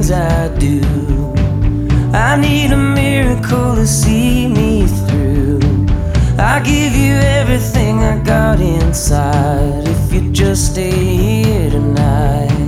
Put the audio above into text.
things I do. I need a miracle to see me through. I give you everything I got inside if you just stay here tonight.